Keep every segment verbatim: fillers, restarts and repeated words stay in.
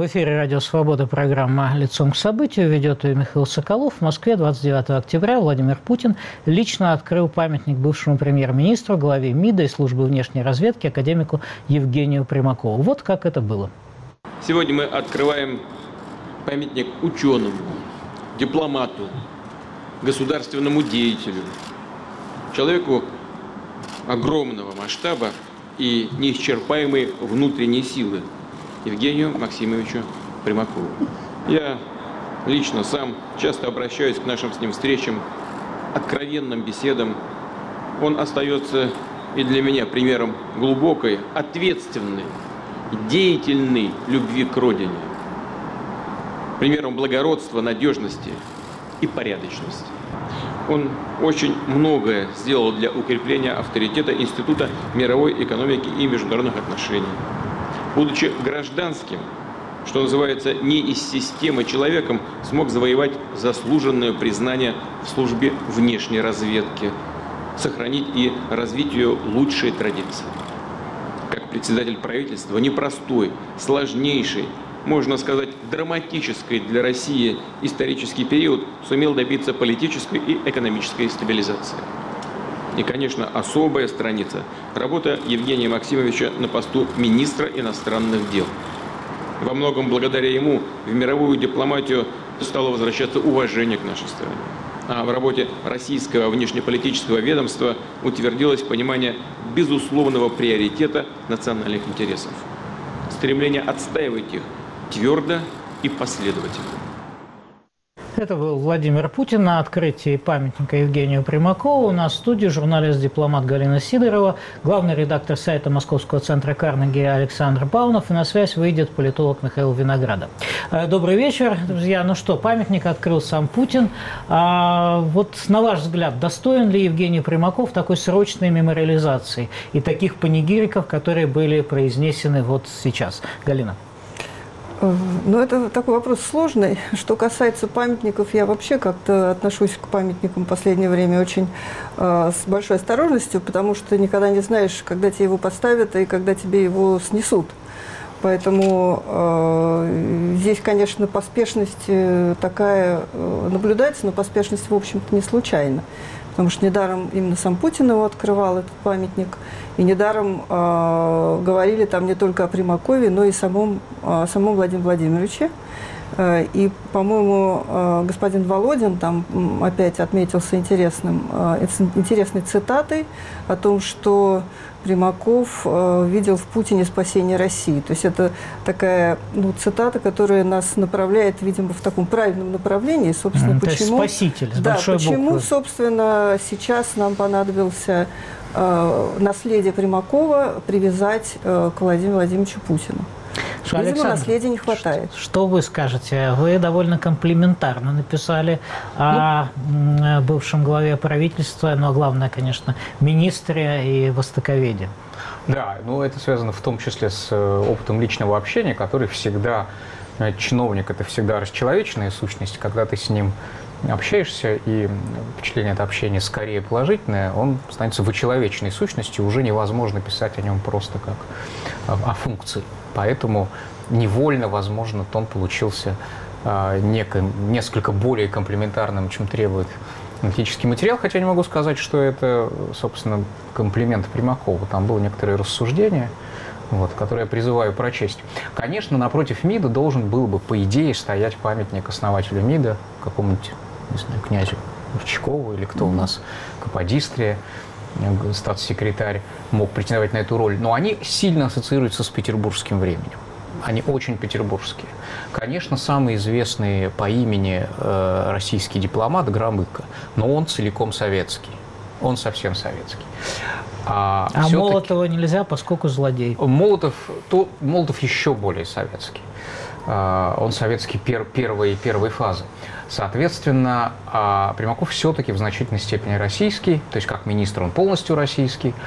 В эфире «Радио Свобода» программа «Лицом к событию». Ведет ее Михаил Соколов. В Москве двадцать девятого октября Владимир Путин лично открыл памятник бывшему премьер-министру, главе МИДа и службы внешней разведки академику Евгению Примакову. Вот как это было. Сегодня мы открываем памятник ученому, дипломату, государственному деятелю, человеку огромного масштаба и неисчерпаемой внутренней силы, Евгению Максимовичу Примакову. Я лично сам часто обращаюсь к нашим с ним встречам, откровенным беседам. Он остается и для меня примером глубокой, ответственной, деятельной любви к Родине, примером благородства, надежности и порядочности. Он очень многое сделал для укрепления авторитета Института мировой экономики и международных отношений. Будучи гражданским, что называется, не из системы человеком, смог завоевать заслуженное признание в службе внешней разведки, сохранить и развить ее лучшие традиции. Как председатель правительства, непростой, сложнейший, можно сказать, драматический для России исторический период сумел добиться политической и экономической стабилизации. И, конечно, особая страница – работа Евгения Максимовича на посту министра иностранных дел. Во многом благодаря ему в мировую дипломатию стало возвращаться уважение к нашей стране. А в работе российского внешнеполитического ведомства утвердилось понимание безусловного приоритета национальных интересов. Стремление отстаивать их твердо и последовательно. Это был Владимир Путин на открытии памятника Евгению Примакову. У нас в студии журналист-дипломат Галина Сидорова, главный редактор сайта Московского центра Карнеги Александр Паунов, и на связь выйдет политолог Михаил Виноградов. Добрый вечер, друзья. Ну что, памятник открыл сам Путин. А вот на ваш взгляд, достоин ли Евгений Примаков такой срочной мемориализации и таких панигириков, которые были произнесены вот сейчас? Галина. Ну, это такой вопрос сложный. Что касается памятников, я вообще как-то отношусь к памятникам в последнее время очень э, с большой осторожностью, потому что никогда не знаешь, когда тебе его поставят и когда тебе его снесут. Поэтому э, здесь, конечно, поспешность такая э, наблюдается, но поспешность, в общем-то, не случайна. Потому что недаром именно сам Путин его открывал, этот памятник, и недаром э, говорили там не только о Примакове, но и самом, э, самом Владимире Владимировиче. Э, и, по-моему, э, господин Володин там опять отметился интересным, э, интересной цитатой о том, что Примаков э, видел в Путине спасение России. То есть это такая ну, цитата, которая нас направляет, видимо, в таком правильном направлении. Собственно, mm, почему, то есть спаситель, с да, большой почему, буквы. собственно, сейчас нам понадобился э, наследие Примакова привязать э, к Владимиру Владимировичу Путину. Что, Видимо, Александр, наследия не хватает. Что, что вы скажете? Вы довольно комплиментарно написали о ну, бывшем главе правительства, но главное, конечно, министре и востоковеде. Да, ну это связано в том числе с опытом личного общения, который всегда, чиновник – это всегда расчеловеченная сущность, когда ты с ним общаешься, и впечатление от общения скорее положительное, он становится вычеловеченной сущностью, уже невозможно писать о нем просто как о функции. Поэтому невольно, возможно, тон получился э, неко, несколько более комплиментарным, чем требует аналитический материал, хотя не могу сказать, что это, собственно, комплимент Примакову. Там было некоторое рассуждение, вот, которое я призываю прочесть. Конечно, напротив МИДа должен был бы, по идее, стоять памятник основателю МИДа, какому-нибудь, не знаю, князю Горчакову или кто у нас, Каподистрия, статс-секретарь, мог претендовать на эту роль, но они сильно ассоциируются с петербургским временем. Они очень петербургские. Конечно, самый известный по имени э, российский дипломат Громыко, но он целиком советский. Он совсем советский. А, а Молотова нельзя, поскольку злодей. Молотов, то, Молотов еще более советский. А, он советский пер, первой, первой фазы. Соответственно, Примаков все-таки в значительной степени российский, то есть как министр он полностью российский.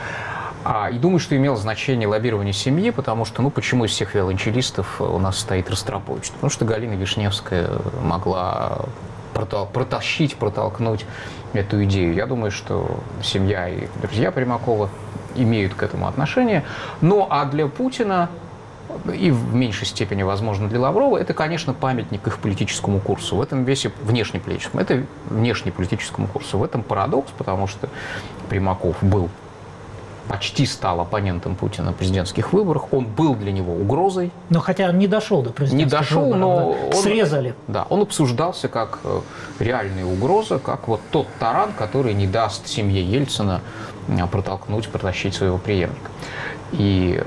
И думаю, что имело значение лоббирование семьи, потому что, ну, почему из всех виолончелистов у нас стоит Ростропович? Потому что Галина Вишневская могла протащить, протолкнуть эту идею. Я думаю, что семья и друзья Примакова имеют к этому отношение. Ну, а для Путина и в меньшей степени, возможно, для Лаврова, это, конечно, памятник их политическому курсу. В этом весе внешнеполитическому, это внешнеполитическому курсу. В этом парадокс, потому что Примаков был, почти стал оппонентом Путина на президентских выборах. Он был для него угрозой. Но хотя он не дошел до президентских не дошел, выборов, но да. он, срезали. Да, он обсуждался как реальная угроза, как вот тот таран, который не даст семье Ельцина протолкнуть, протащить своего преемника. И,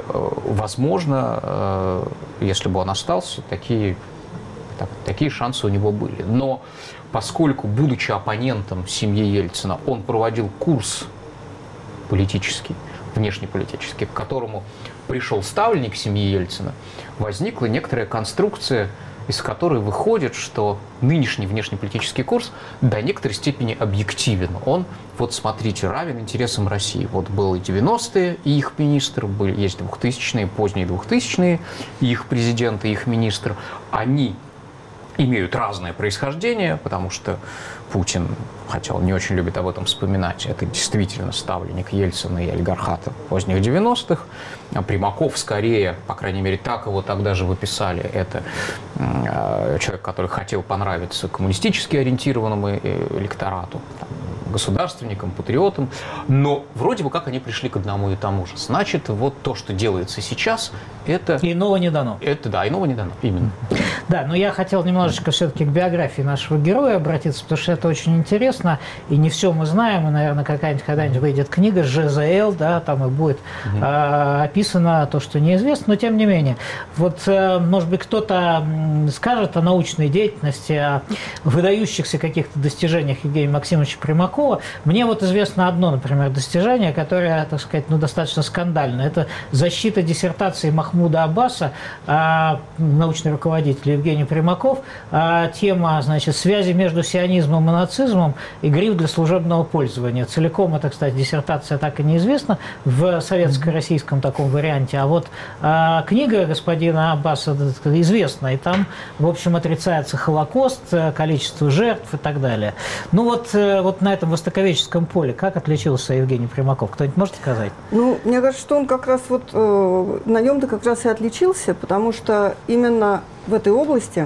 возможно, если бы он остался, такие, так, такие шансы у него были. Но поскольку, будучи оппонентом семьи Ельцина, он проводил курс политический, внешнеполитический, к которому пришел ставленник семьи Ельцина, возникла некоторая конструкция, из которой выходит, что нынешний внешнеполитический курс до некоторой степени объективен. Он, вот смотрите, равен интересам России. Вот был и девяностые, и их министр, были, есть двухтысячные, поздние двухтысячные, и их президент, и их министр. Они имеют разное происхождение, потому что Путин, хотя он не очень любит об этом вспоминать, это действительно ставленник Ельцина и олигархата поздних девяностых. А Примаков скорее, по крайней мере, так его тогда же выписали, это человек, который хотел понравиться коммунистически ориентированному электорату, там, государственникам, патриотам, но вроде бы как они пришли к одному и тому же. Значит, вот то, что делается сейчас, это... Иного не дано. Это, да, иного не дано, именно. Да, но я хотел немножечко все-таки к биографии нашего героя обратиться, потому что это очень интересно, и не все мы знаем, и, наверное, какая-нибудь когда-нибудь выйдет книга ЖЗЛ, да, там и будет угу. э, описано то, что неизвестно, но тем не менее. Вот, э, может быть, кто-то скажет о научной деятельности, о выдающихся каких-то достижениях Евгения Максимовича Примакова. Мне вот известно одно, например, достижение, которое, так сказать, ну, достаточно скандально. Это защита диссертации Махмуда Аббаса, э, научный руководитель Евгений Примаков, э, тема, значит, связи между сионизмом и нацизмом и гриф для служебного пользования. Целиком это, кстати, диссертация так и неизвестна в советско-российском таком варианте, а вот э, книга господина Аббаса известна, и там, в общем, отрицается Холокост, количество жертв и так далее. Ну вот, э, вот на этом востоковеческом поле как отличился Евгений Примаков? Кто-нибудь может сказать? Ну, мне кажется, что он как раз вот э, на нем-то как раз и отличился, потому что именно в этой области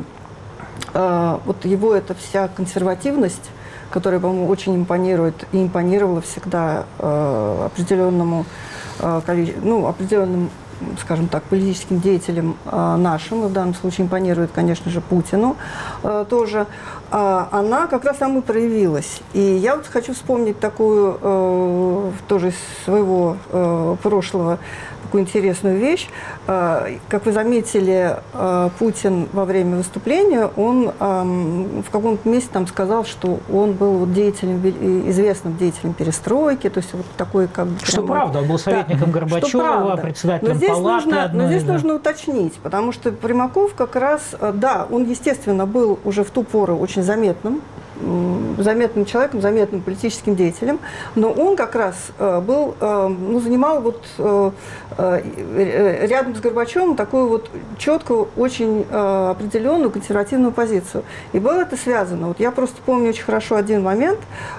э, вот его эта вся консервативность, которая, по-моему, очень импонирует и импонировала всегда э, определенному, э, количеству, ну, определенным, скажем так, политическим деятелям э, нашим, и в данном случае импонирует, конечно же, Путину э, тоже, э, она как раз там и проявилась. И я вот хочу вспомнить такую, э, тоже из своего э, прошлого, такую интересную вещь. Э, как вы заметили, э, Путин во время выступления, он э, в каком-то месте там сказал, что он был вот деятелем, известным деятелем перестройки, то есть вот такой как бы... Что прямо, правда, он был советником да, Горбачева, председателем но палаты. Нужно, одной, но здесь да. нужно уточнить, потому что Примаков как раз, да, он, естественно, был уже в ту пору очень заметным, заметным человеком, заметным политическим деятелем, но он как раз был, ну, занимал вот рядом с Горбачевым такую вот четкую, очень определенную консервативную позицию. И было это связано. Вот я просто помню очень хорошо один момент,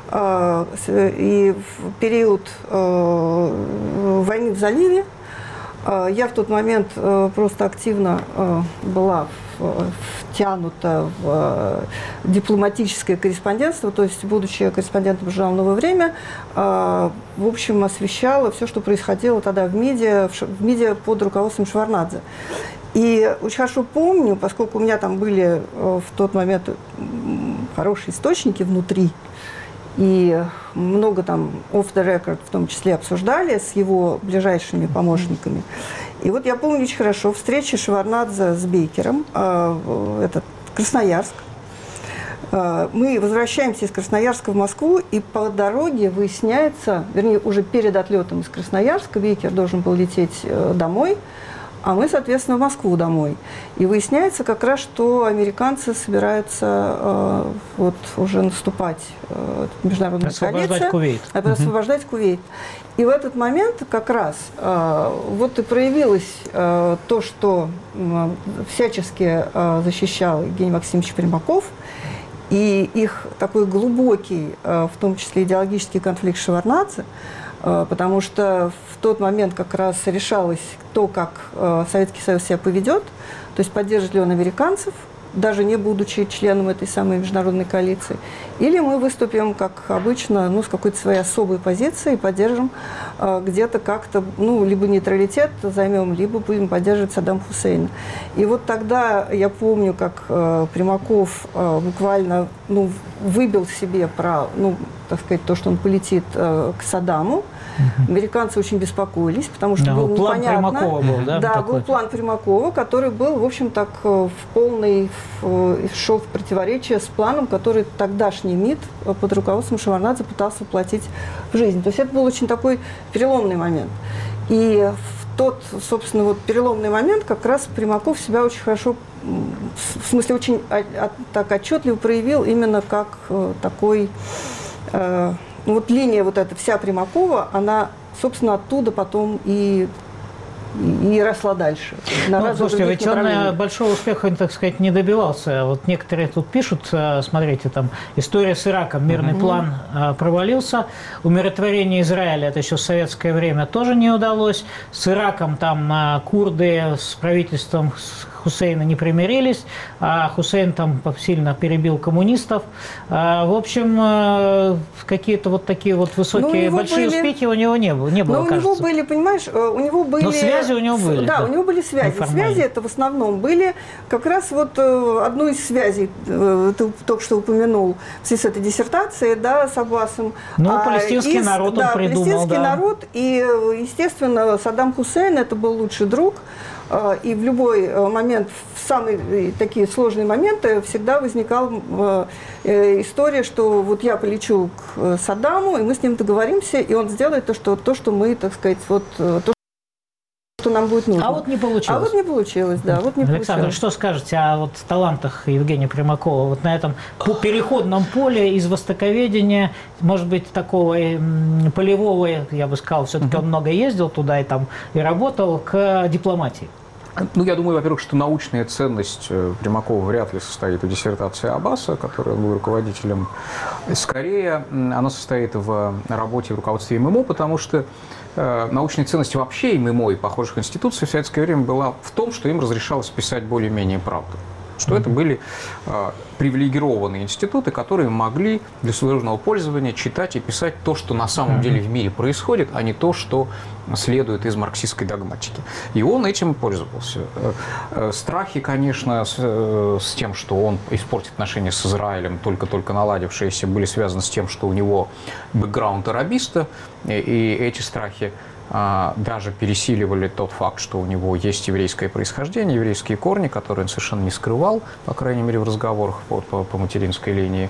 и в период войны в заливе я в тот момент просто активно была втянута в дипломатическое корреспондентство, то есть, будучи корреспондентом журнала «Новое время», в общем, освещала все, что происходило тогда в медиа, в медиа под руководством Шеварднадзе. И очень хорошо помню, поскольку у меня там были в тот момент хорошие источники внутри, и много там off the record в том числе обсуждали с его ближайшими помощниками. И вот я помню очень хорошо встречу Шеварднадзе с Бейкером, э, этот, Красноярск. Э, мы возвращаемся из Красноярска в Москву, и по дороге выясняется, вернее, уже перед отлетом из Красноярска, Бейкер должен был лететь э, домой, а мы, соответственно, в Москву домой. И выясняется как раз, что американцы собираются э, вот уже наступать, э, международная освобождать коалиция, Кувейт. освобождать угу. Кувейт. И в этот момент как раз э, вот и проявилось э, то, что э, всячески э, защищал Евгений Максимович Примаков, и их такой глубокий, э, в том числе идеологический конфликт с Шеварднадзе, потому что в тот момент как раз решалось то, как Советский Союз себя поведет, то есть поддержит ли он американцев, даже не будучи членом этой самой международной коалиции, или мы выступим, как обычно, ну, с какой-то своей особой позицией и поддержим э, где-то как-то, ну, либо нейтралитет займем, либо будем поддерживать Саддама Хусейна. И вот тогда я помню, как э, Примаков э, буквально, ну, выбил себе про, ну, так сказать, то, что он полетит э, к Саддаму. Американцы очень беспокоились, потому что да, было план непонятно. Примакова был, да? Да, такой? был план Примакова, который был, в общем, так в полный, в, шел в противоречие с планом, который тогдашний МИД под руководством Шеварднадзе пытался воплотить в жизнь. То есть это был очень такой переломный момент. И в тот, собственно, вот переломный момент как раз Примаков себя очень хорошо, в смысле, очень так отчетливо проявил именно как такой... Ну, вот линия вот эта вся Примакова, она, собственно, оттуда потом и, и, и росла дальше. На ну, слушайте, ведь он большого успеха, так сказать, не добивался. Вот некоторые тут пишут, смотрите, там, история с Ираком, мирный mm-hmm. план провалился. Умиротворение Израиля, это еще в советское время, тоже не удалось. С Ираком там курды с правительством Хусейна не примирились, а Хусейн там сильно перебил коммунистов. В общем, какие-то вот такие вот высокие, большие были... успехи у него не было, не было, Но у кажется. него были, понимаешь, у него были... Но связи у него были. Да, да. у него были связи. Связи это в основном были как раз вот одну из связей, ты только что упомянул, в связи с этой диссертацией, да, с Аббасом. Ну, а, палестинский из, народ да, он придумал, палестинский да. народ, и, естественно, Саддам Хусейн это был лучший друг. И в любой момент, в самые такие сложные моменты, всегда возникала история, что вот я полечу к Саддаму, и мы с ним договоримся, и он сделает то, что, то, что мы, так сказать, вот то, что нам будет нужно. А вот не получилось. А вот не получилось, да. Вот не Александр, получилось. что скажете о вот талантах Евгения Примакова? Вот на этом переходном поле из востоковедения, может быть, такого полевого, я бы сказал, все-таки он много ездил туда и там и работал, к дипломатии. Ну, я думаю, во-первых, что научная ценность Примакова вряд ли состоит в диссертации Аббаса, который был руководителем. Скорее, она состоит в работе в руководстве ММО, потому что э, научная ценность вообще ММО и похожих институций в советское время была в том, что им разрешалось писать более-менее правду. Что это были э, привилегированные институты, которые могли для служебного пользования читать и писать то, что на самом деле в мире происходит, а не то, что следует из марксистской догматики. И он этим пользовался. Страхи, конечно, с, с тем, что он испортит отношения с Израилем, только-только наладившиеся, были связаны с тем, что у него бэкграунд арабиста, и эти страхи даже пересиливали тот факт, что у него есть еврейское происхождение, еврейские корни, которые он совершенно не скрывал, по крайней мере, в разговорах по, по, по материнской линии.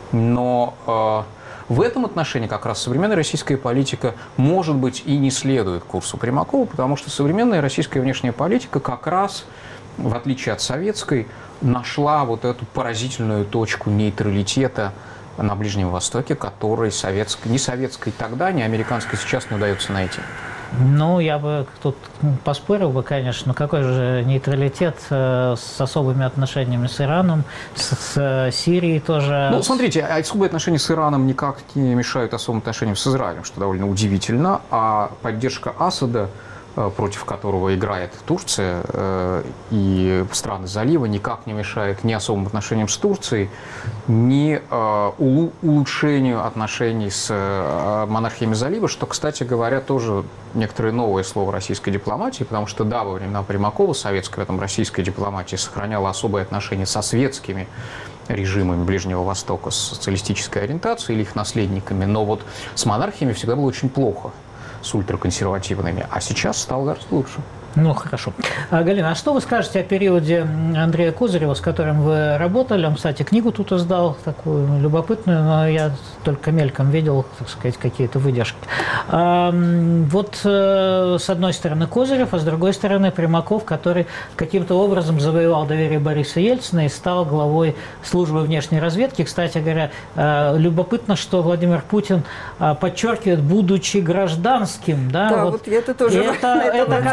Но э, в этом отношении как раз современная российская политика, может быть, и не следует курсу Примакова, потому что современная российская внешняя политика как раз, в отличие от советской, нашла вот эту поразительную точку нейтралитета на Ближнем Востоке, который советской, ни советской тогда, ни американской сейчас не удается найти. Ну, я бы тут поспорил бы, конечно, но какой же нейтралитет э, с особыми отношениями с Ираном, с, с Сирией тоже? Ну, смотрите, особые отношения с Ираном никак не мешают особым отношениям с Израилем, что довольно удивительно, а поддержка Асада, против которого играет Турция и страны залива, никак не мешает ни особым отношениям с Турцией, ни улучшению отношений с монархиями залива, что, кстати говоря, тоже некоторое новое слово российской дипломатии, потому что, да, во времена Примакова советская, в этом российская дипломатия сохраняла особые отношения со светскими режимами Ближнего Востока с социалистической ориентацией или их наследниками, но вот с монархиями всегда было очень плохо, с ультраконсервативными, а сейчас стало гораздо лучше. Ну, хорошо. А, Галина, а что вы скажете о периоде Андрея Козырева, с которым вы работали? Он, кстати, книгу тут издал, такую любопытную, но я только мельком видел, так сказать, какие-то выдержки. А, вот с одной стороны Козырев, а с другой стороны Примаков, который каким-то образом завоевал доверие Бориса Ельцина и стал главой службы внешней разведки. Кстати говоря, любопытно, что Владимир Путин подчеркивает, будучи гражданским, да, да вот, вот это тоже это, это как-то меня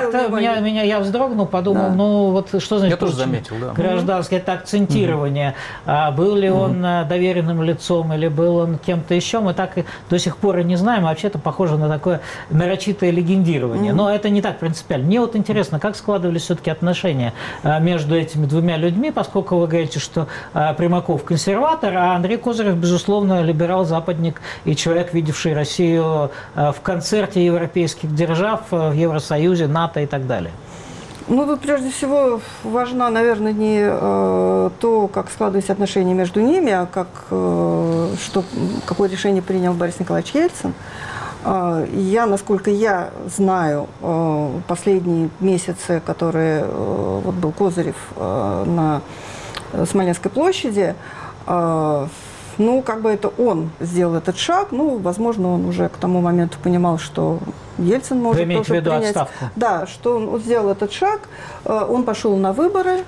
меня, меня, я вздрогнул, подумал, да. ну вот что значит... Я тоже заметил, да. Гражданское, это акцентирование. Угу. А, был ли угу. он доверенным лицом или был он кем-то еще, мы так и до сих пор и не знаем. Вообще-то похоже на такое нарочитое легендирование. Угу. Но это не так принципиально. Мне вот интересно, как складывались все-таки отношения между этими двумя людьми, поскольку вы говорите, что Примаков консерватор, а Андрей Козырев, безусловно, либерал-западник и человек, видевший Россию в концерте европейских держав, в Евросоюзе, НАТО и так далее. Ну, тут прежде всего важно, наверное, не э, то, как складывались отношения между ними, а как, э, что, какое решение принял Борис Николаевич Ельцин. Э, я, насколько я знаю, э, последние месяцы, которые э, вот был Козырев э, на Смоленской площади, э, ну, как бы это он сделал этот шаг, ну, возможно, он уже к тому моменту понимал, что Ельцин может Вы тоже принять. Отставку? Да, что он сделал этот шаг, он пошел на выборы,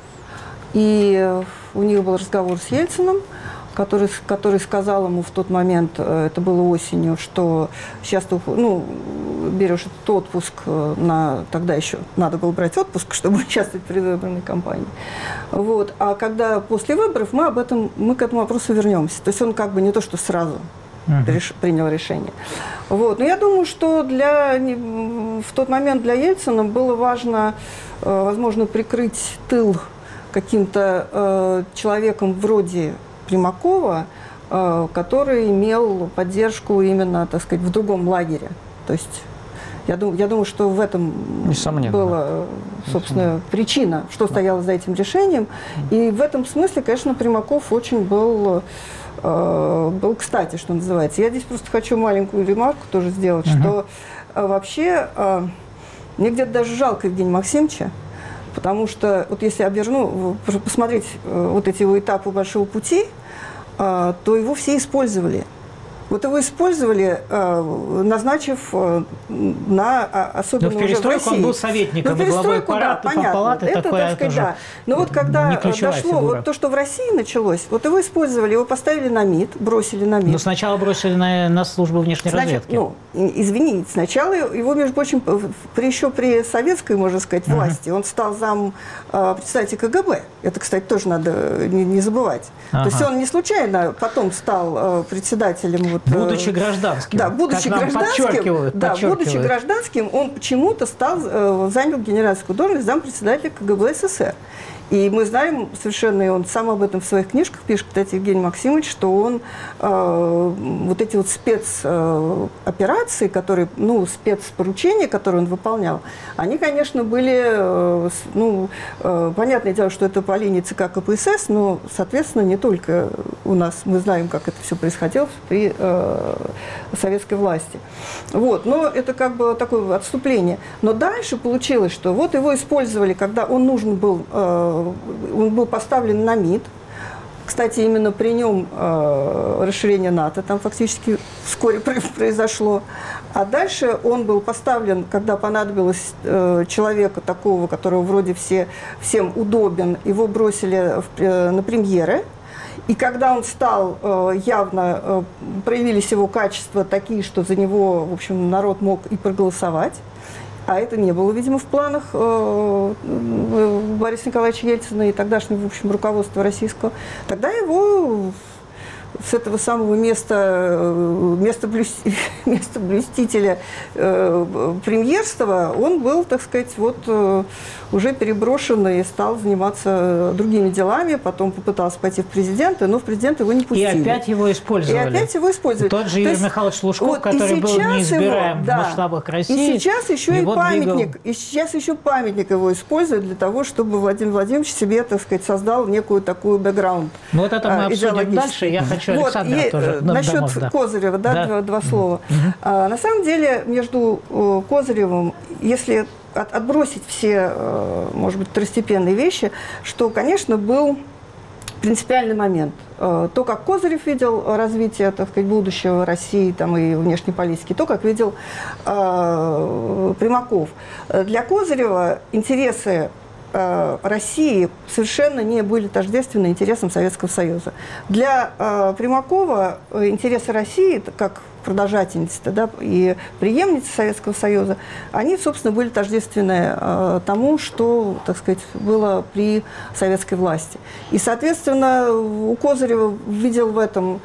и у них был разговор с Ельциным, который, который сказал ему в тот момент, это было осенью, что сейчас ты ну, берешь этот отпуск, на, тогда еще надо было брать отпуск, чтобы участвовать в предвыборной кампании. Вот. А когда после выборов мы об этом, мы к этому вопросу вернемся. То есть он как бы не то, что сразу uh-huh. реш, принял решение. Вот. Но я думаю, что для, в тот момент для Ельцина было важно, возможно, прикрыть тыл каким-то э, человеком вроде Примакова, который имел поддержку именно, так сказать, в другом лагере. То есть я думаю, я думаю, что в этом была, собственно, причина, что стояло за этим решением. И в этом смысле, конечно, Примаков очень был, был кстати, что называется. Я здесь просто хочу маленькую ремарку тоже сделать, uh-huh. что вообще мне где-то даже жалко Евгения Максимовича, потому что, вот если оберну, посмотреть вот эти его этапы большого пути, то его все использовали. Вот его использовали, назначив на особенно Но в уже в России. Он был советником и главой палаты, да, палаты это, такое, так сказать, да. Но вот когда дошло вот то, что в России началось, вот его использовали, его поставили на МИД, бросили на МИД. Но сначала бросили на, на службу внешней Значит, разведки. Ну, извините, сначала его, между прочим, при, еще при советской, можно сказать, власти, uh-huh. он стал зам председателя КГБ. Это, кстати, тоже надо не, не забывать. Uh-huh. То есть он не случайно потом стал председателем вот, будучи гражданским. Да, будучи гражданским, да, будучи гражданским, он почему-то стал, э, занял генеральскую должность зампредседателя КГБ СССР. И мы знаем совершенно, и он сам об этом в своих книжках пишет, кстати, Евгений Максимович, что он э, вот эти вот спецоперации, которые, ну, спецпоручения, которые он выполнял, они, конечно, были, э, ну, э, понятное дело, что это по линии ЦК КПСС, но, соответственно, не только у нас, мы знаем, как это все происходило при э, советской власти. Вот, но это как бы такое отступление. Но дальше получилось, что вот его использовали, когда он нужен был, э, он был поставлен на МИД. Кстати, именно при нем э, расширение НАТО там фактически вскоре произошло. А дальше он был поставлен, когда понадобилось э, человека такого, которого вроде все, всем удобен, его бросили в, э, на премьеры. И когда он стал, э, явно э, проявились его качества такие, что за него, в общем, народ мог и проголосовать, а это не было, видимо, в планах э, Бориса Николаевича Ельцина и тогдашнего, в общем, руководства российского, тогда его с этого самого места, места, блюсти, места блюстителя э, премьерства он был, так сказать, вот э, уже переброшен и стал заниматься другими делами, потом попытался пойти в президенты, но в президенты его не пустили. И опять его использовали. И опять его использовали. Тот же Юрий Михайлович Лужков, вот, который был неизбираем его, да, в масштабах России. И сейчас еще и памятник, двигал... и сейчас еще памятник его используют для того, чтобы Владимир Владимирович себе, так сказать, создал некую такую бэкграунд. Ну вот это мы обсудим дальше. Я хочу Александра вот, тоже. Насчет домов, да. Козырева, да, да. Два, два слова. Угу. А, на самом деле, между uh, Козыревым, если от, отбросить все, uh, может быть, второстепенные вещи, что, конечно, был принципиальный момент. Uh, то, как Козырев видел развитие, так сказать, будущего России там, и внешней политики, то, как видел uh, Примаков. Для Козырева интересы России совершенно не были тождественны интересам Советского Союза. Для э, Примакова интересы России, как продолжательницы да, и преемницы Советского Союза, они, собственно, были тождественны э, тому, что, так сказать, было при советской власти. И, соответственно, у Козырева видел в этом,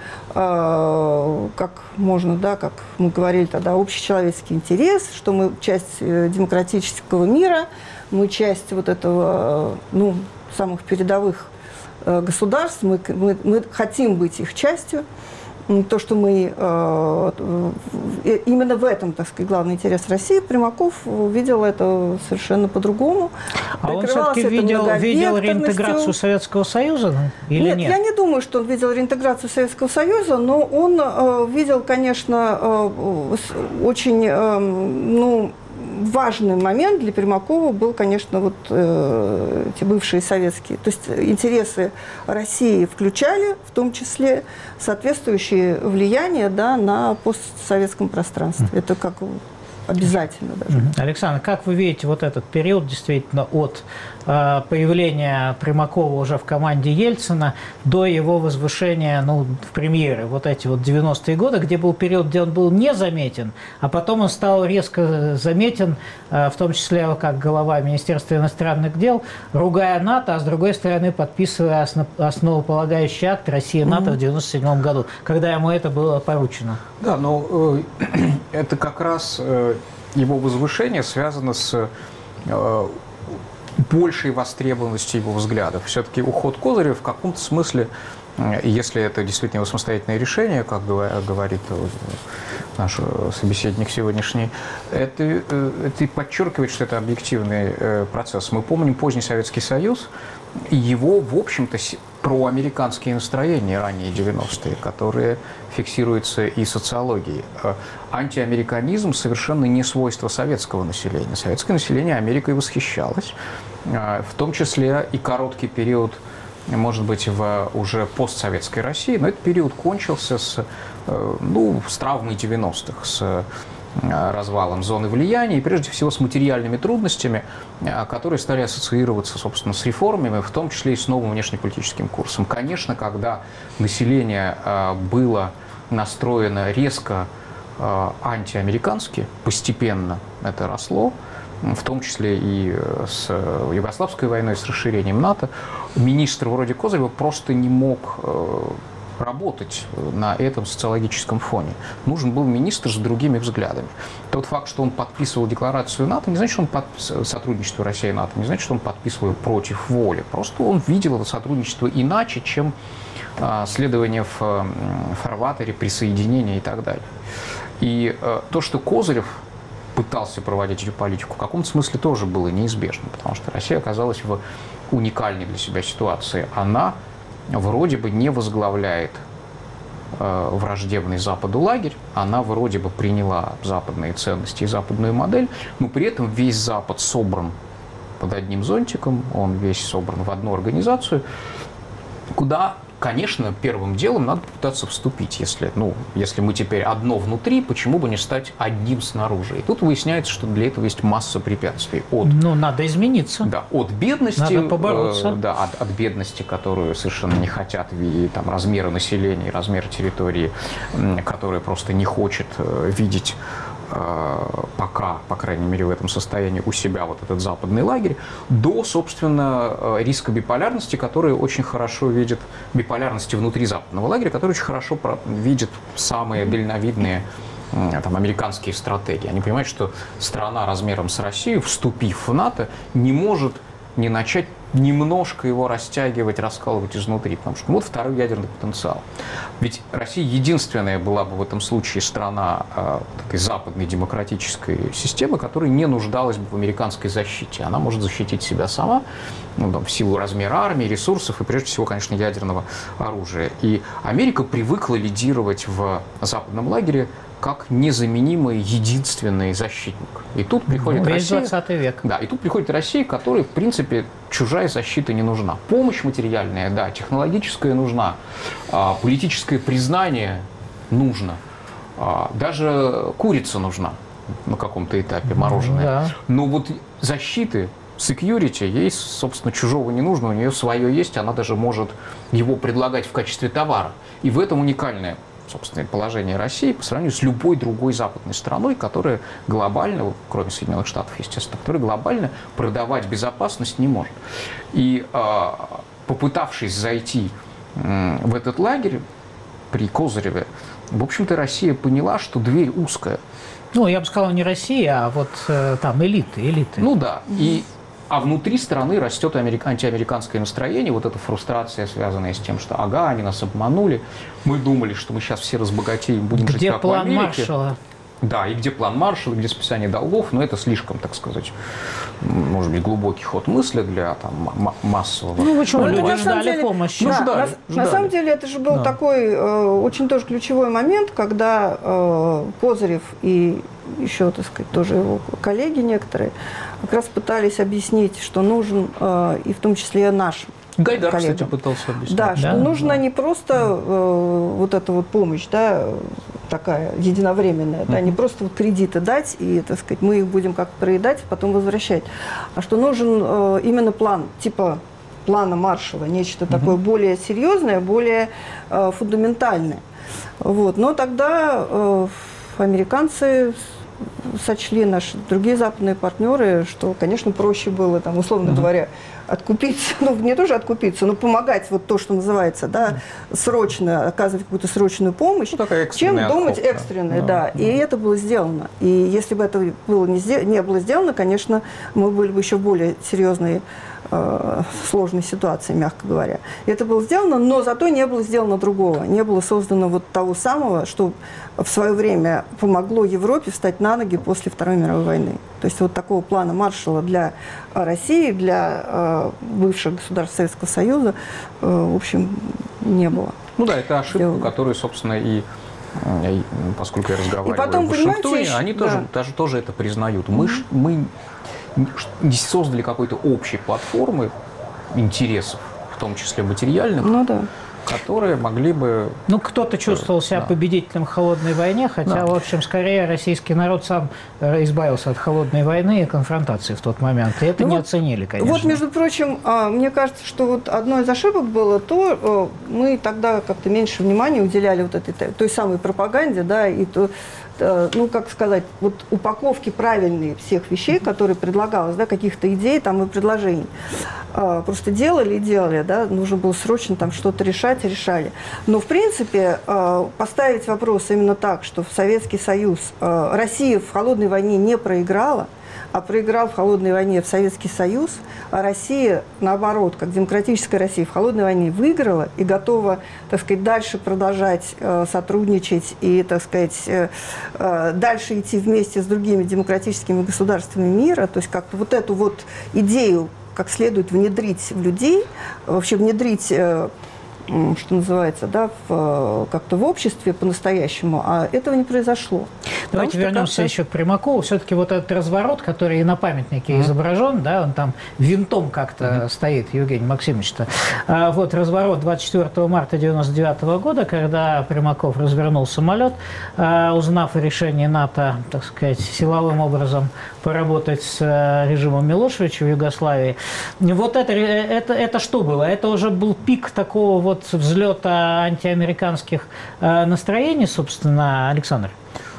э, как можно, да, как мы говорили тогда, общечеловеческий интерес, что мы часть демократического мира, мы часть вот этого, ну, самых передовых э, государств, мы, мы, мы хотим быть их частью. То, что мы э, э, именно в этом, так сказать, главный интерес России, Примаков видел это совершенно по-другому. А он все-таки видел, видел реинтеграцию Советского Союза или нет? Нет, я не думаю, что он видел реинтеграцию Советского Союза, но он э, видел, конечно, э, очень, э, ну, важный момент для Примакова был, конечно, вот э, эти бывшие советские. То есть интересы России включали, в том числе, соответствующие влияния, да, на постсоветском пространстве. Mm. Это как обязательно даже. Mm-hmm. Александр, как вы видите вот этот период действительно от э, появления Примакова уже в команде Ельцина до его возвышения, ну, в премьеры, вот эти вот девяностые годы, где был период, где он был незаметен, а потом он стал резко заметен, э, в том числе как глава Министерства иностранных дел, ругая НАТО, а с другой стороны подписывая основ, основополагающий акт Россия-НАТО mm-hmm. в девяносто седьмом году, когда ему это было поручено. Да, но э, это как раз э, его возвышение связано с э, большей востребованностью его взглядов. Все-таки уход Козырева в каком-то смысле, э, если это действительно его самостоятельное решение, как говорит наш собеседник сегодняшний, это, э, это подчеркивает, что это объективный э, процесс. Мы помним поздний Советский Союз и его, в общем-то, проамериканские настроения ранние девяностые, которые фиксируются и социологией. Антиамериканизм совершенно не свойство советского населения. Советское население Америкой восхищалось, в том числе и короткий период, может быть, в уже постсоветской России, но этот период кончился с, ну, с травмой девяностых, с развалом зоны влияния и, прежде всего, с материальными трудностями, которые стали ассоциироваться, собственно, с реформами, в том числе и с новым внешнеполитическим курсом. Конечно, когда население было настроено резко антиамерикански, постепенно это росло, в том числе и с Югославской войной, с расширением НАТО, министр вроде Козырева просто не мог работать на этом социологическом фоне. Нужен был министр с другими взглядами. Тот факт, что он подписывал декларацию НАТО, не значит, что он подписывал сотрудничество России и НАТО, не значит, что он подписывал против воли. Просто он видел это сотрудничество иначе, чем а, следование в, в фарватере, присоединение и так далее. И а, то, что Козырев пытался проводить эту политику, в каком-то смысле тоже было неизбежно, потому что Россия оказалась в уникальной для себя ситуации. Она вроде бы не возглавляет э, враждебный Западу лагерь, она вроде бы приняла западные ценности и западную модель, но при этом весь Запад собран под одним зонтиком, он весь собран в одну организацию, куда, конечно, первым делом надо попытаться вступить. Если, ну, если мы теперь одно внутри, почему бы не стать одним снаружи? И тут выясняется, что для этого есть масса препятствий. От, ну, надо измениться. Да, от бедности, надо побороться. Э, да, от, от бедности, которую совершенно не хотят, и там размеры населения, размер территории, которые просто не хочет э, видеть пока, по крайней мере, в этом состоянии у себя вот этот западный лагерь, до, собственно, риска биполярности, который очень хорошо видит, биполярности внутри западного лагеря, который очень хорошо видит самые дальновидные там, американские стратегии. Они понимают, что страна размером с Россией, вступив в НАТО, не может не начать немножко его растягивать, раскалывать изнутри, потому что вот второй ядерный потенциал. Ведь Россия единственная была бы в этом случае страна э, такой западной демократической системы, которая не нуждалась бы в американской защите. Она может защитить себя сама, ну, там, в силу размера армии, ресурсов и, прежде всего, конечно, ядерного оружия. И Америка привыкла лидировать в западном лагере как незаменимый, единственный защитник. И тут приходит ну, Россия. двадцатый век. Да, и тут приходит Россия, которой, в принципе, чужая защита не нужна. Помощь материальная, да, технологическая нужна, а, политическое признание нужно, а, даже курица нужна на каком-то этапе, мороженое. Да. Но вот защиты, security, ей, собственно, чужого не нужно, у нее свое есть, она даже может его предлагать в качестве товара. И в этом уникальная собственно, положение России по сравнению с любой другой западной страной, которая глобально, кроме Соединенных Штатов, естественно, которая глобально продавать безопасность не может. И попытавшись зайти в этот лагерь при Козыреве, в общем-то, Россия поняла, что дверь узкая. Ну, я бы сказал, не Россия, а вот э, там элиты, элиты. Ну да. И, а внутри страны растет антиамериканское настроение, вот эта фрустрация, связанная с тем, что ага, они нас обманули, мы думали, что мы сейчас все разбогатеем, будем Где жить как в Америке. Где план Маршалла? Да, и где план Маршалла, где списание долгов, но это слишком, так сказать, может быть, глубокий ход мысли для там, массового. Ну, почему? Ну, Люди на ждали деле, помощи. Да, Ну, ждали, на, ждали. на самом деле это же был Да. такой э, очень тоже ключевой момент, когда э, Козырев и еще, так сказать, тоже его коллеги некоторые как раз пытались объяснить, что нужен, э, и в том числе наш Гайдар, коллегам. кстати, пытался объяснить. Да, что Да? нужна Да. не просто э, вот эта вот помощь, да, такая единовременная, да, не просто вот кредиты дать, и, так сказать, мы их будем как-то проедать, потом возвращать, а что нужен э, именно план, типа плана Маршалла, нечто такое более серьезное, более э, фундаментальное. Вот. Но тогда э, американцы сочли, наши другие западные партнеры, что, конечно, проще было, там, условно говоря, откупиться, ну, не тоже откупиться, но помогать, вот то, что называется, да, срочно, оказывать какую-то срочную помощь, Ну, такая чем экстренная думать отходка. экстренное, Да, да. да. И это было сделано. И если бы это было не, сдел- не было сделано, конечно, мы были бы еще в более серьезной э, сложной ситуации, мягко говоря. И это было сделано, но зато не было сделано другого. Не было создано вот того самого, что в свое время помогло Европе встать на ноги после Второй мировой войны. То есть вот такого плана Маршалла для России, для э, бывших государств Советского Союза, э, в общем, не было. Ну да, это ошибка, Сделано. которую, собственно, и, и поскольку я разговариваю И потом, в Вашингтоне, понимаете, они да. тоже, даже тоже это признают. Мы, ж- мы не создали какой-то общей платформы интересов, в том числе материальных, Ну да. которые могли бы... Ну, кто-то чувствовал себя Да. победителем в холодной войне, хотя, Да. в общем, скорее российский народ сам э, избавился от холодной войны и конфронтации в тот момент. И это Ну не вот- оценили, конечно. Вот, между прочим, а, мне кажется, что вот одной из ошибок было то, э, мы тогда как-то меньше внимания уделяли вот этой той- той самой пропаганде, да, и то, э, ну, как сказать, вот упаковки правильные всех вещей, которые предлагалось, да, каких-то идей там и предложений. А, Просто делали и делали, да, нужно было срочно там что-то решать, и решали. Но, в принципе, э, поставить вопрос именно так, что в Советский Союз, э, Россия в холодной войне не проиграла, а проиграл в холодной войне в Советский Союз, а Россия, наоборот, как демократическая Россия в холодной войне выиграла и готова, так сказать, дальше продолжать э, сотрудничать и, так сказать, э, э, дальше идти вместе с другими демократическими государствами мира, то есть как-то вот эту вот идею как следует внедрить в людей, вообще внедрить, э, м, что называется, да, в, как-то в обществе по-настоящему, а этого не произошло. Давайте Потому что вернемся как-то- еще к Примакову. Все-таки вот этот разворот, который и на памятнике Мгм. изображен, да, он там винтом как-то стоит, Евгений Максимович-то. А вот разворот двадцать четвёртого марта девяносто девятого года, когда Примаков развернул самолет, а, узнав о решении НАТО, так сказать, силовым образом поработать с э, режимом Милошевича в Югославии. Вот это, это, это что было? Это уже был пик такого вот взлета антиамериканских э, настроений, собственно, Александр?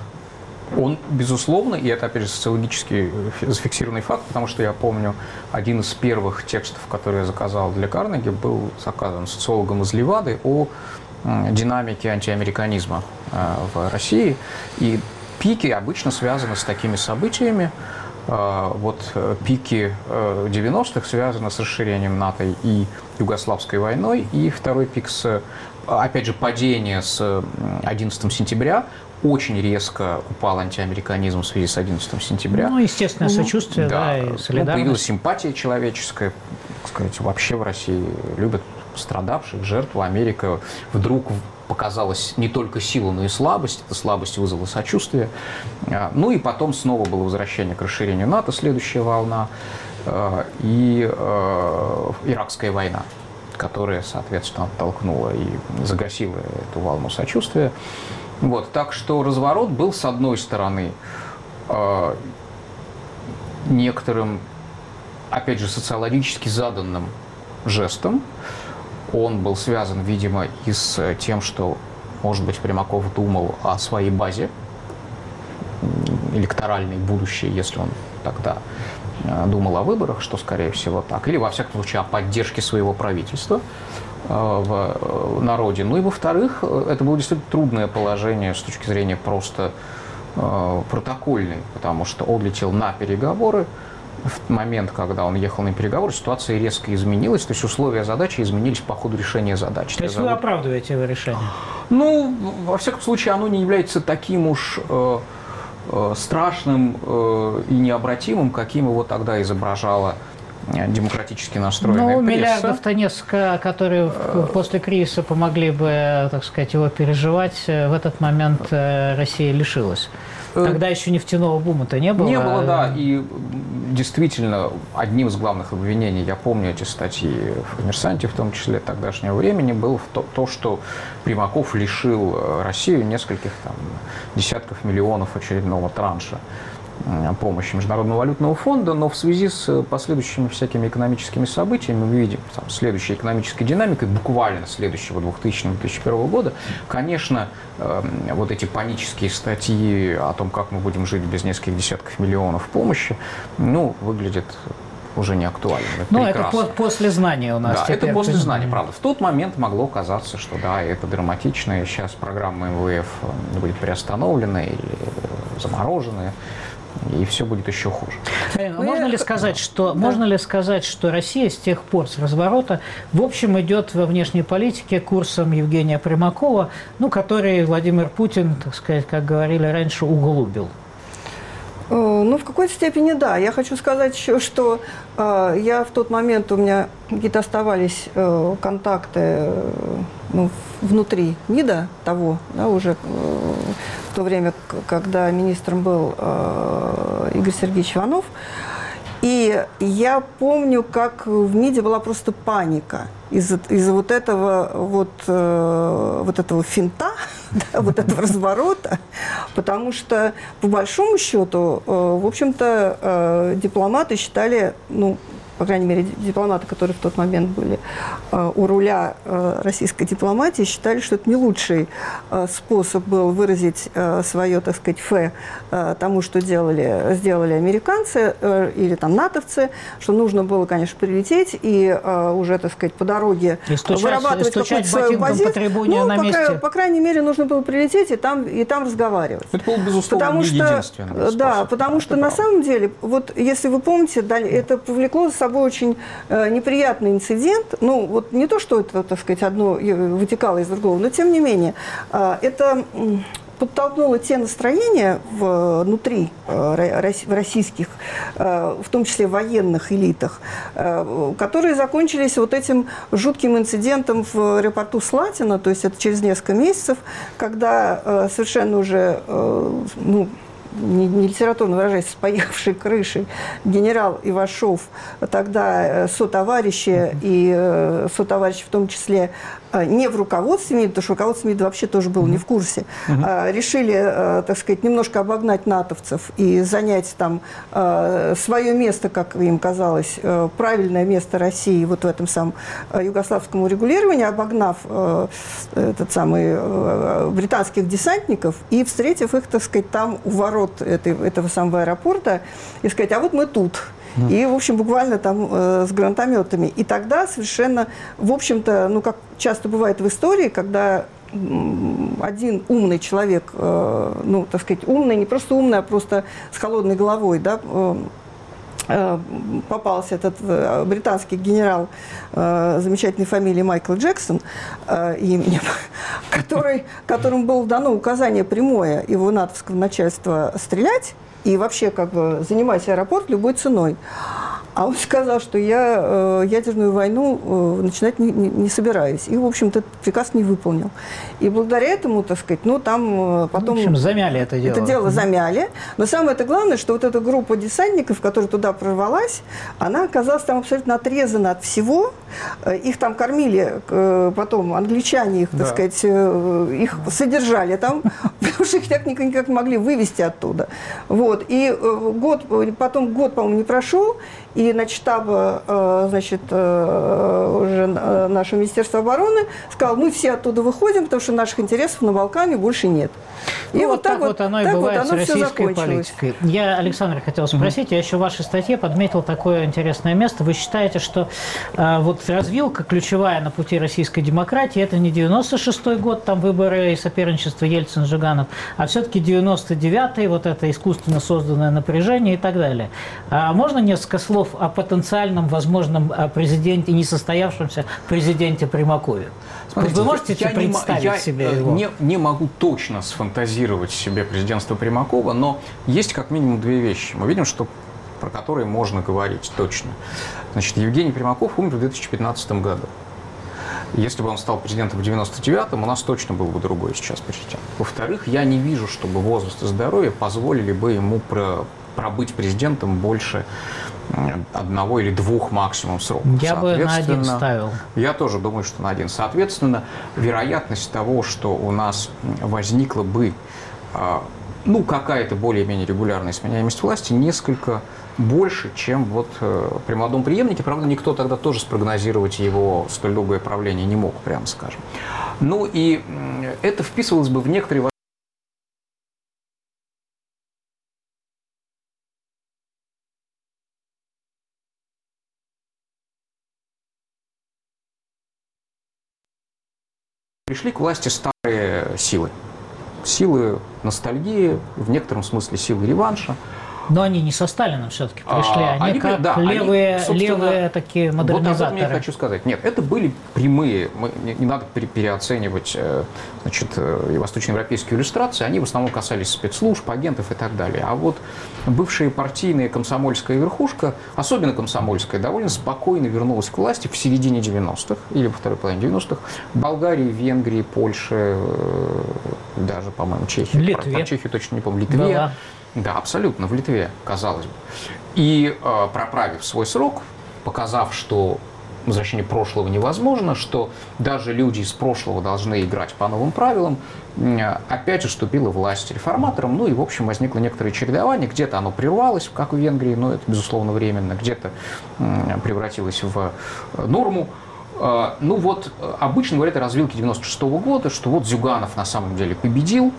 Он, безусловно, и это, опять же, социологически зафиксированный факт, потому что я помню, один из первых текстов, который я заказал для Карнеги, был заказан социологом из Левады о м, динамике антиамериканизма э, в России. И пики обычно связаны с такими событиями. Э, Вот э, пики э, девяностых связаны с расширением НАТО и Югославской войной. И второй пик с, опять же, падение с одиннадцатого сентября. Очень резко упал антиамериканизм в связи с одиннадцатого сентября. Ну, естественное сочувствие, да, и ну, солидарность. появилась симпатия человеческая, так сказать, вообще в России любят пострадавших, жертв. Америка вдруг показалась не только сила, но и слабость. Эта слабость вызвала сочувствие. А, Ну и потом снова было возвращение к расширению НАТО, следующая волна, а, и а, Иракская война, которая, соответственно, оттолкнула и загасила эту волну сочувствия. Вот, так что разворот был, с одной стороны, э, некоторым, опять же, социологически заданным жестом. Он был связан, видимо, и с тем, что может быть, Примаков думал о своей базе электоральной, будущей, если он тогда думал о выборах, что, скорее всего, так. Или, во всяком случае, о поддержке своего правительства в народе. Ну и, во-вторых, это было действительно трудное положение с точки зрения просто протокольной, потому что он летел на переговоры. В момент, когда он ехал на переговоры, ситуация резко изменилась, то есть условия задачи изменились по ходу решения задачи. То есть вы оправдываете его решение? Ну, во всяком случае, оно не является таким уж э, э, страшным э, и необратимым, каким его тогда изображала демократически настроенная ну, пресса. Миллиардов-то несколько, которые после кризиса помогли бы, так сказать, его переживать, в этот момент Россия лишилась. Тогда еще нефтяного бума-то не было. Не было, да. И действительно, одним из главных обвинений, я помню эти статьи в «Коммерсанте», в том числе тогдашнего времени, было то, то что Примаков лишил Россию нескольких там, десятков миллионов очередного транша помощи Международного валютного фонда, но в связи с последующими всякими экономическими событиями мы видим там, следующей экономической динамикой, буквально следующего две тысячного — две тысячи первого года, конечно, э, вот эти панические статьи о том, как мы будем жить без нескольких десятков миллионов помощи, ну, выглядят уже не актуальными. Ну, это по после знания у нас. Да, это после знания, правда. В тот момент могло казаться, что да, это драматично, и сейчас программа эм вэ эф будет приостановлена или заморожена, и все будет еще хуже. Марина, можно ли сказать, что, да. можно ли сказать, что Россия с тех пор, с разворота, в общем, идет во внешней политике курсом Евгения Примакова, ну, который Владимир Путин, так сказать, как говорили раньше, углубил? Ну, в какой-то степени да. Я хочу сказать еще, что э, я в тот момент, у меня какие-то оставались э, контакты э, ну, внутри МИДа того, да, уже э, в то время, когда министром был э, Игорь Сергеевич Иванов. И я помню, как в МИДе была просто паника из-за из вот этого вот, э, вот этого финта, да, вот этого разворота, потому что, по большому счету, э, в общем-то, э, дипломаты считали, ну, по крайней мере, дипломаты, которые в тот момент были э, у руля э, российской дипломатии, считали, что это не лучший э, способ был выразить э, свое, так сказать, фе э, тому, что делали, сделали американцы э, или там натовцы, что нужно было, конечно, прилететь и э, уже, так сказать, по дороге и стучать, вырабатывать какую-то свою позицию. Ну, на по, месте. По крайней мере, нужно было прилететь и там, и там разговаривать. Это был, безусловно, потому не что, единственный способ. Да, потому да, что на правда. самом деле, вот если вы помните, это повлекло за собой очень э, неприятный инцидент. Ну, вот не то, что это, так сказать, одно вытекало из другого, но тем не менее, э, это подтолкнуло те настроения внутри э, российских, э, в том числе военных элитах, э, которые закончились вот этим жутким инцидентом в аэропорту Слатина, то есть это через несколько месяцев, когда э, совершенно уже, э, ну, не, не литературно выражаясь, с поехавшей крышей генерал Ивашов, тогда сотоварищи mm-hmm. и э, сотоварищи в том числе э, не в руководстве МИДа, потому что руководство МИДа вообще тоже было mm-hmm. не в курсе, mm-hmm. э, решили, э, так сказать, немножко обогнать натовцев и занять там э, свое место, как им казалось, э, правильное место России вот в этом самом э, югославском урегулировании, обогнав э, этот самый, э, британских десантников и встретив их, так сказать, там у ворот этой, этого самого аэропорта и сказать, а вот мы тут. Mm. И, в общем, буквально там э, с гранатометами. И тогда совершенно, в общем-то, ну, как часто бывает в истории, когда один умный человек, э, ну, так сказать, умный, не просто умный, а просто с холодной головой, да, э, попался этот британский генерал э, замечательной фамилии Майкл Джексон, э, именем, который, которому было дано указание прямое его натовского начальства стрелять и вообще как бы занимать аэропорт любой ценой. А он сказал, что я э, ядерную войну э, начинать не, не, не собираюсь. И, в общем-то, этот приказ не выполнил. И благодаря этому, так сказать, ну, там э, потом... В общем, замяли это дело. Это дело замяли. Но самое-то главное, что вот эта группа десантников, которая туда прорвалась, она оказалась там абсолютно отрезана от всего. Э, их там кормили э, потом англичане, их, так да. сказать, э, их содержали там, потому что их так никак не могли вывести оттуда. Вот. И э, год, потом год, по-моему, не прошел, и начштаба, значит, уже наше Министерство обороны сказал, мы все оттуда выходим, потому что наших интересов на Балкане больше нет. И ну, вот, вот так вот оно и бывает вот оно с российской политикой. Я, Александр, хотел спросить, mm-hmm. я еще в вашей статье подметил такое интересное место. Вы считаете, что э, вот развилка ключевая на пути российской демократии – это не девяносто шестой год, там выборы и соперничество Ельцин-Жиганов, а все-таки девяносто девятый, вот это искусственно созданное напряжение и так далее. А можно несколько слов о потенциальном, возможном президенте, несостоявшемся президенте Примакове? Смотрите, вы можете я представить не, я себе его? Не, не могу точно сфантазировать себе президентство Примакова, но есть как минимум две вещи. Мы видим, что про которые можно говорить точно. Значит, Евгений Примаков умер в две тысячи пятнадцатом году. Если бы он стал президентом в девяносто девятом, у нас точно был бы другой сейчас президент. Во-вторых, я не вижу, чтобы возраст и здоровье позволили бы ему про, пробыть президентом больше одного или двух максимум сроков. Я бы на один ставил. Я тоже думаю, что на один. Соответственно, вероятность того, что у нас возникла бы ну, какая-то более-менее регулярная сменяемость власти, несколько больше, чем вот при молодом преемнике. Правда, никто тогда тоже спрогнозировать его столь долгое правление не мог, прямо скажем. Ну и это вписывалось бы в некоторые пришли к власти старые силы. Силы ностальгии, в некотором смысле силы реванша. Но они не со Сталином все-таки пришли, они, они как да, левые, они, левые такие модернизаторы. Вот об этом я хочу сказать. Нет, это были прямые, мы, не, не надо пере, переоценивать значит, и восточноевропейские иллюстрации, они в основном касались спецслужб, агентов и так далее. А вот бывшая партийная комсомольская верхушка, особенно комсомольская, довольно спокойно вернулась к власти в середине девяностых, или во второй половине девяностых, в Болгарии, Венгрии, Польше, даже, по-моему, Чехии. Литве. Про Чехию точно не помню. Литве. Да. Да, абсолютно, в Литве, казалось бы. И э, проправив свой срок, показав, что возвращение прошлого невозможно, что даже люди из прошлого должны играть по новым правилам, э, опять уступила власть реформаторам, ну и, в общем, возникло некоторое чередование. Где-то оно прервалось, как в Венгрии, но это, безусловно, временно, где-то э, превратилось в норму. Э, ну вот, обычно говорят о развилке девяносто шестого года, что вот Зюганов на самом деле победил,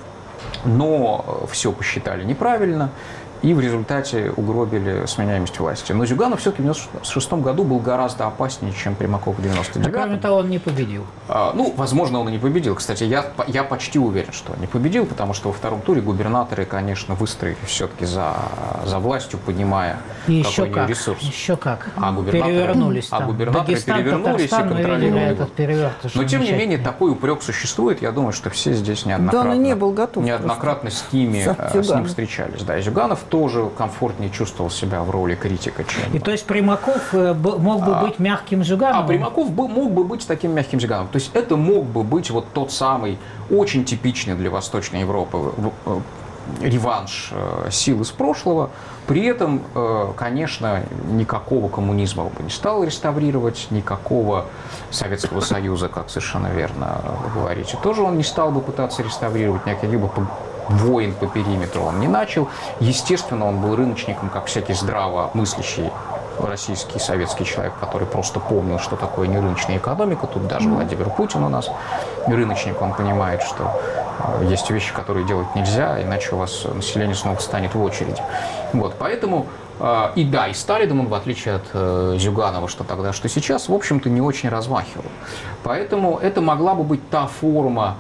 но все посчитали неправильно, и в результате угробили сменяемость власти. Но Зюганов все-таки в девяносто шестом году был гораздо опаснее, чем Примаков в девяносто девятом. А кроме того, он не победил. А, ну, возможно, он и не победил. Кстати, я, я почти уверен, что он не победил, потому что во втором туре губернаторы, конечно, выстроились все-таки за, за властью, понимая, и какой еще как, ресурс. Еще как. А губернаторы перевернулись а там. губернаторы Дагестан, перевернулись Татарстан, и контролировали. Этот переверт, Но, тем не менее, такой упрек существует. Я думаю, что все здесь неоднократно, да, он не был готов неоднократно с, ними, с ним встречались. Да, и Зюганов тоже комфортно не чувствовал себя в роли критика. Чем и то есть Примаков мог бы быть мягким Зюгановым? А Примаков мог бы быть таким мягким Зюгановым. То есть это мог бы быть вот тот самый очень типичный для Восточной Европы реванш сил из прошлого. При этом, конечно, никакого коммунизма он бы не стал реставрировать, никакого Советского Союза, как совершенно верно вы говорите, тоже он не стал бы пытаться реставрировать, никаких бы войн по периметру он не начал. Естественно, он был рыночником, как всякий здравомыслящий российский советский человек, который просто помнил, что такое нерыночная экономика. Тут даже Владимир Путин у нас рыночник, он понимает, что есть вещи, которые делать нельзя, иначе у вас население снова встанет в очередь. Вот, поэтому и да, и Сталиным он, в отличие от Зюганова, что тогда, что сейчас, в общем-то, не очень размахивал. Поэтому это могла бы быть та форма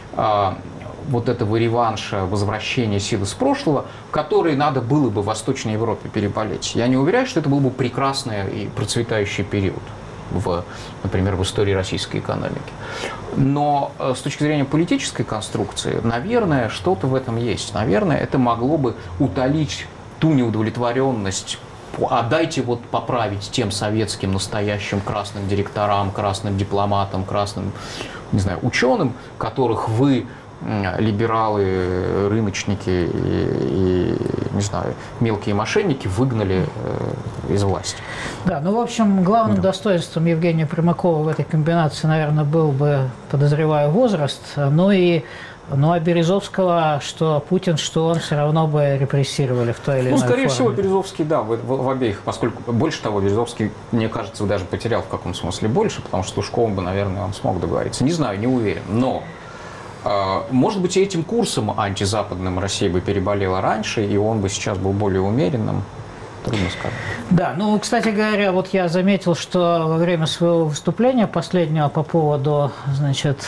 вот этого реванша, возвращения сил из прошлого, который надо было бы в Восточной Европе переболеть. Я не уверяю, что это был бы прекрасный и процветающий период, в, например, в истории российской экономики. Но с точки зрения политической конструкции, наверное, что-то в этом есть. Наверное, это могло бы утолить ту неудовлетворенность, а дайте вот поправить тем советским настоящим красным директорам, красным дипломатам, красным, не знаю, ученым, которых вы, либералы, рыночники и, и, не знаю, мелкие мошенники выгнали э, из власти. Да, ну, в общем, главным да. достоинством Евгения Примакова в этой комбинации, наверное, был бы, подозреваю, возраст. Ну и Ну, а Березовского, что Путин, что он, все равно бы репрессировали в той или иной Ну, скорее форме. всего, Березовский, да, в, в, в обеих, поскольку, больше того, Березовский, мне кажется, даже потерял в каком смысле больше, потому что с Лужковым бы, наверное, он смог договориться. Не знаю, не уверен, но, э, может быть, этим курсом антизападным Россия бы переболела раньше, и он бы сейчас был более умеренным. Трудно сказать. Да, ну, кстати говоря, вот я заметил, что во время своего выступления последнего по поводу, значит,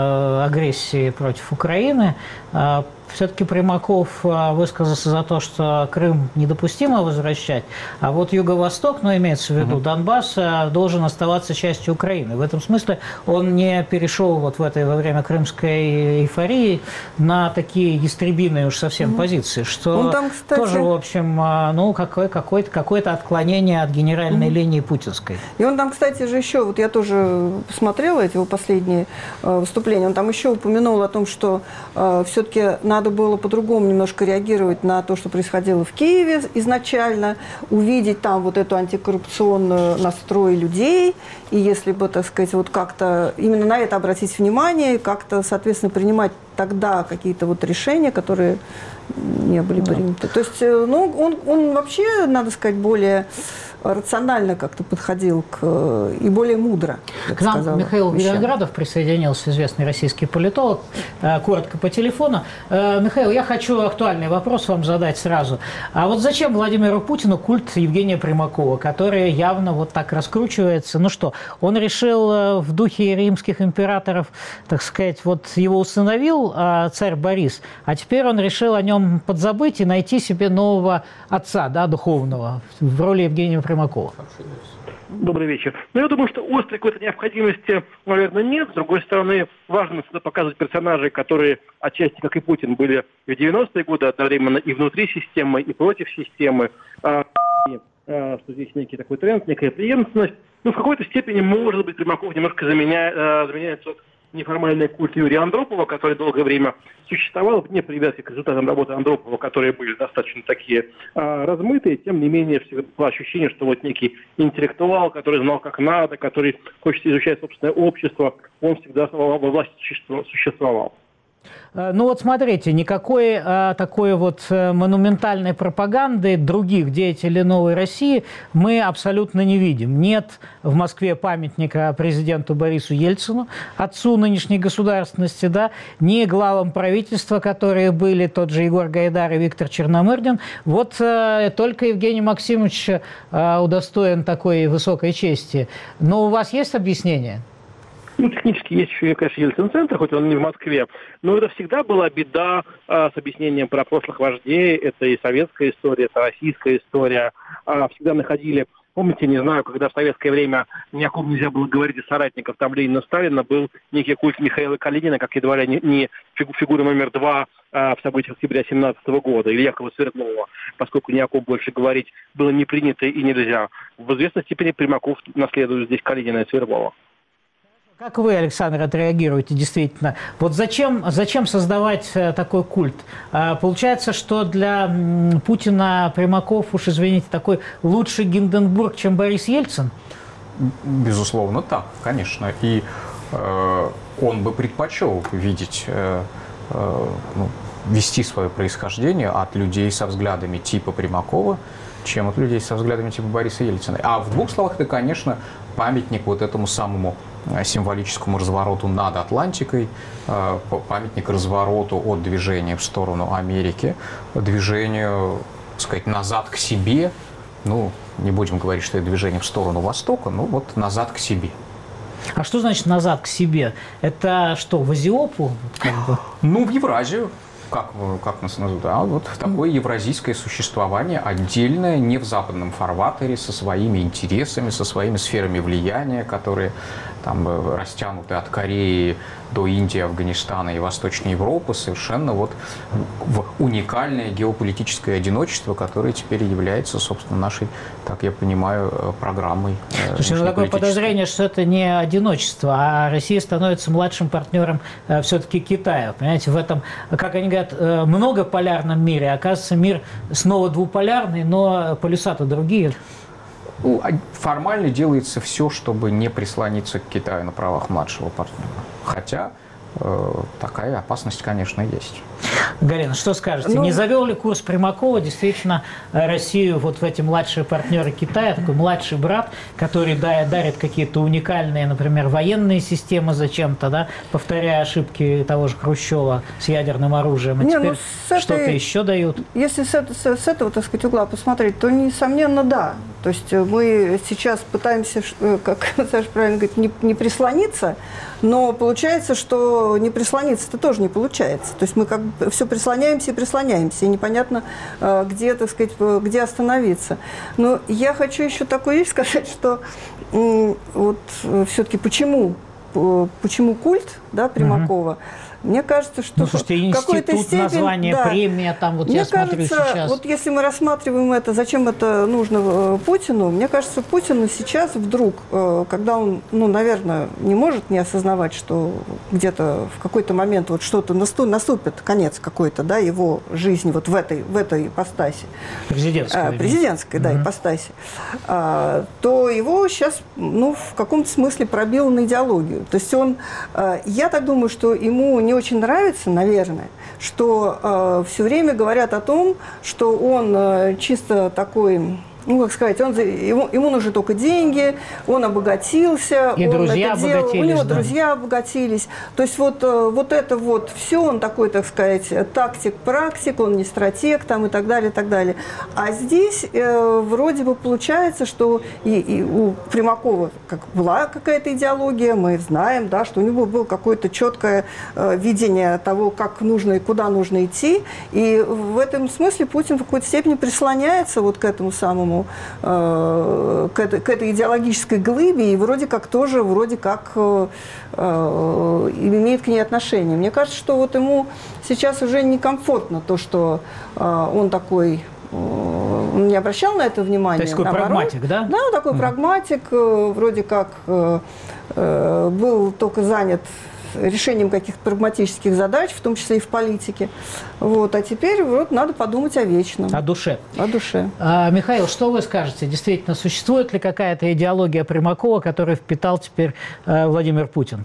агрессии против Украины, все-таки Примаков высказался за то, что Крым недопустимо возвращать, а вот Юго-Восток, ну, имеется в виду угу. Донбасс, должен оставаться частью Украины. В этом смысле он не перешел вот в этой, во время крымской эйфории на такие ястребиные уж совсем угу. позиции, что там, кстати... тоже, в общем, ну, какое, какое-то, какое-то отклонение от генеральной угу. линии путинской. И он там, кстати же, еще, вот я тоже посмотрела эти его последние э, выступления, он там еще упомянул о том, что э, все-таки надо Надо было по-другому немножко реагировать на то, что происходило в Киеве изначально, увидеть там вот эту антикоррупционную настрой людей, и если бы, так сказать, вот как-то именно на это обратить внимание, как-то, соответственно, принимать тогда какие-то вот решения, которые не были приняты. То есть, ну, он, он вообще, надо сказать, более рационально как-то подходил к, и более мудро. К нам сказала, Михаил вещам. Виноградов присоединился, известный российский политолог, коротко по телефону. Михаил, я хочу актуальный вопрос вам задать сразу. А вот зачем Владимиру Путину культ Евгения Примакова, который явно вот так раскручивается? Ну что, он решил в духе римских императоров, так сказать, вот его усыновил царь Борис, а теперь он решил о нем подзабыть и найти себе нового отца, да, духовного, в роли Евгения Примакова. Примакова. Добрый вечер. Ну, я думаю, что острой какой-то необходимости, наверное, нет. С другой стороны, важно всегда показывать персонажей, которые отчасти, как и Путин, были в девяностые годы одновременно и внутри системы, и против системы. А, и, а, что здесь некий такой тренд, некая преемственность. Ну, в какой-то степени, может быть, Примаков немножко заменяет, а, заменяет тот неформальный культ Юрия Андропова, который долгое время существовал, не привязки к результатам работы Андропова, которые были достаточно такие а, размытые, тем не менее всегда было ощущение, что вот некий интеллектуал, который знал как надо, который хочет изучать собственное общество, он всегда во власти существовал. Ну вот смотрите, никакой а, такой вот монументальной пропаганды других деятелей Новой России мы абсолютно не видим. Нет в Москве памятника президенту Борису Ельцину, отцу нынешней государственности, да, ни главам правительства, которые были, тот же Егор Гайдар и Виктор Черномырдин. Вот а, только Евгений Максимович а, удостоен такой высокой чести. Но у вас есть объяснение? Ну, технически есть еще, конечно, Ельцин-центр, хоть он не в Москве, но это всегда была беда а, с объяснением про прошлых вождей. Это и советская история, это российская история. А, всегда находили, помните, не знаю, когда в советское время ни о ком нельзя было говорить из соратников, там Ленина, Сталина, был некий культ Михаила Калинина, как едва ли не, не фигура номер два а, в событиях октября семнадцатого года, или Якова Свердлова, поскольку ни о ком больше говорить было не принято и нельзя. В известной степени Примаков наследует здесь Калинина и Свердлова. Как вы, Александр, отреагируете действительно? Вот зачем, зачем создавать такой культ? Получается, что для Путина Примаков, уж извините, такой лучший Гинденбург, чем Борис Ельцин? Безусловно, так, конечно. И э, он бы предпочел видеть, э, э, ну, вести свое происхождение от людей со взглядами типа Примакова, чем от людей со взглядами типа Бориса Ельцина. А в двух словах, это, конечно, памятник вот этому самому символическому развороту над Атлантикой, памятник развороту от движения в сторону Америки, движению, так сказать, назад к себе. Ну, не будем говорить, что это движение в сторону Востока, но вот назад к себе. А что значит назад к себе? Это что, в Азиопу? Как бы? Ну, в Евразию. Как, как нас назовут? Да, вот такое евразийское существование, отдельное, не в западном фарватере, со своими интересами, со своими сферами влияния, которые там растянуты от Кореи до Индии, Афганистана и Восточной Европы, совершенно вот в уникальное геополитическое одиночество, которое теперь является, собственно, нашей, так я понимаю, программой. Слушай, ну такое подозрение, что это не одиночество, а Россия становится младшим партнером э, все-таки Китая. Понимаете, в этом, как они говорят, э, многополярном мире, оказывается, мир снова двуполярный, но полюса-то другие. Ну, формально делается все, чтобы не прислониться к Китаю на правах младшего партнера. Хотя такая опасность, конечно, есть. Галина, что скажете? Ну, не завел ли курс Примакова действительно Россию вот в эти младшие партнеры Китая, такой младший брат, который дарит какие-то уникальные, например, военные системы зачем-то, да, повторяя ошибки того же Хрущева с ядерным оружием, а не, теперь ну, что-то этой, еще дают? Если с, с, с этого, так сказать, угла посмотреть, то, несомненно, да. То есть мы сейчас пытаемся, как Саша правильно говорит, не, не прислониться, но получается, что не прислониться-то тоже не получается. То есть мы как бы все прислоняемся и прислоняемся, и непонятно, где, так сказать, где остановиться. Но я хочу еще такую вещь сказать, что вот все-таки почему, почему культ, да, Примакова, мне кажется, что ну, слушайте, институт, степень, название, да, премия, там вот мне я кажется, смотрю сейчас. Вот если мы рассматриваем это, зачем это нужно Путину, мне кажется, Путину сейчас вдруг, когда он, ну, наверное, не может не осознавать, что где-то в какой-то момент вот что-то наступит, конец какой-то, да, его жизни вот в этой, в этой ипостаси. Президентской. А, президентской, да, угу. ипостаси. А, то его сейчас, ну, в каком-то смысле пробило на идеологию. То есть он, я так думаю, что ему не очень нравится, наверное, что э, все время говорят о том, что он э, чисто такой, ну, как сказать, он, ему, ему нужны только деньги, он обогатился, и он друзья это делал, у него да. друзья обогатились. То есть вот, вот это вот все, он такой, так сказать, тактик-практик, он не стратег там, и так далее, и так далее. А здесь э, вроде бы получается, что и, и у Примакова как была какая-то идеология, мы знаем, да, что у него было какое-то четкое э, видение того, как нужно и куда нужно идти. И в этом смысле Путин в какой-то степени прислоняется вот к этому самому К этой, к этой идеологической глыбе и вроде как тоже, вроде как э, э, имеет к ней отношение. Мне кажется, что вот ему сейчас уже некомфортно то, что э, он такой, э, он не обращал на это внимания. То есть такой наоборот. Прагматик, да? Да, такой mm. прагматик, э, вроде как э, э, был только занят решением каких-то прагматических задач, в том числе и в политике. Вот. А теперь вот надо подумать о вечном. О душе. О душе. А, Михаил, что вы скажете? Действительно, существует ли какая-то идеология Примакова, которую впитал теперь э, Владимир Путин?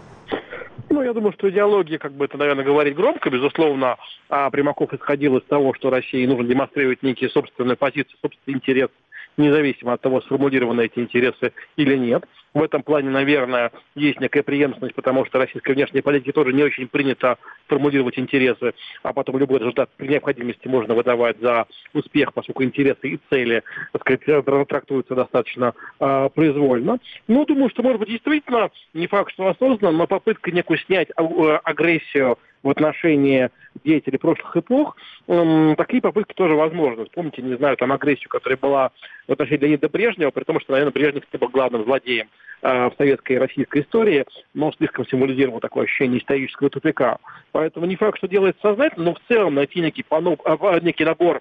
Ну, я думаю, что идеология, как бы это, наверное, говорить громко, безусловно, а Примаков исходил из того, что России нужно демонстрировать некие собственные позиции, собственный интерес, независимо от того, сформулированы эти интересы или нет. В этом плане, наверное, есть некая преемственность, потому что российской внешней политике тоже не очень принято формулировать интересы, а потом любой результат при необходимости можно выдавать за успех, поскольку интересы и цели, так сказать, трактуются достаточно э, произвольно. Но думаю, что, может быть, действительно, не факт, что осознанно, но попытка некую снять агрессию в отношении деятелей прошлых эпох, эм, такие попытки тоже возможны. Вспомните, не знаю, там агрессию, которая была в отношении Леонида Брежнева, при том, что, наверное, Брежнев был главным злодеем э, в советской и российской истории, но слишком символизировал такое ощущение исторического тупика. Поэтому не факт, что делается сознательно, но в целом найти некий, поноб, э, некий набор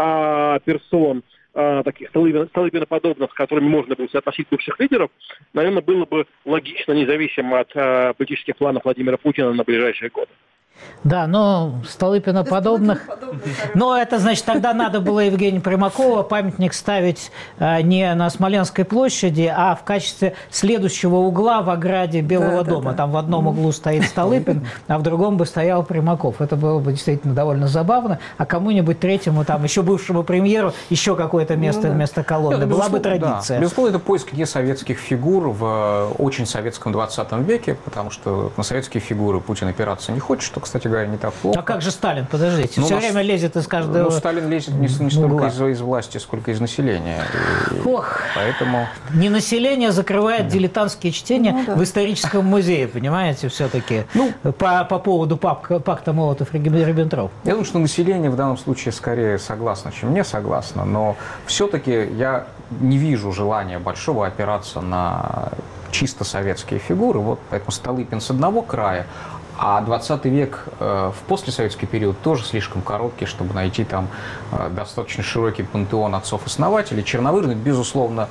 э, персон, э, таких Столыпиноподобных, с которыми можно было соотносить бывших лидеров, наверное, было бы логично, независимо от э, политических планов Владимира Путина на ближайшие годы. Да, но Столыпиноподобных... Но это, значит, тогда надо было Евгению Примакову памятник ставить а, не на Смоленской площади, а в качестве следующего угла в ограде Белого да, дома. Да, да. Там в одном углу стоит Столыпин, а в другом бы стоял Примаков. Это было бы действительно довольно забавно. А кому-нибудь третьему, там, еще бывшему премьеру, еще какое-то место ну, да. вместо колонны. Это, была бы традиция. Да. Безусловно, это поиск несоветских фигур в очень советском двадцатом веке, потому что на советские фигуры Путин опираться не хочет, что, кстати говоря, не так плохо. А как же Сталин? Подождите, ну, все нас... время лезет из каждого... Ну, Сталин лезет не, не столько из, из власти, сколько из населения. И, Ох, поэтому... Не население закрывает да. дилетантские чтения ну, да. в историческом музее, понимаете, все-таки, ну, по, по поводу пак, пакта Молотов-Риббентроп. Я думаю, что население в данном случае скорее согласно, чем не согласно, но все-таки я не вижу желания большого опираться на чисто советские фигуры. Вот поэтому Столыпин с одного края, а двадцатый век э, в послесоветский период тоже слишком короткий, чтобы найти там э, достаточно широкий пантеон отцов-основателей. Черномырдин, безусловно,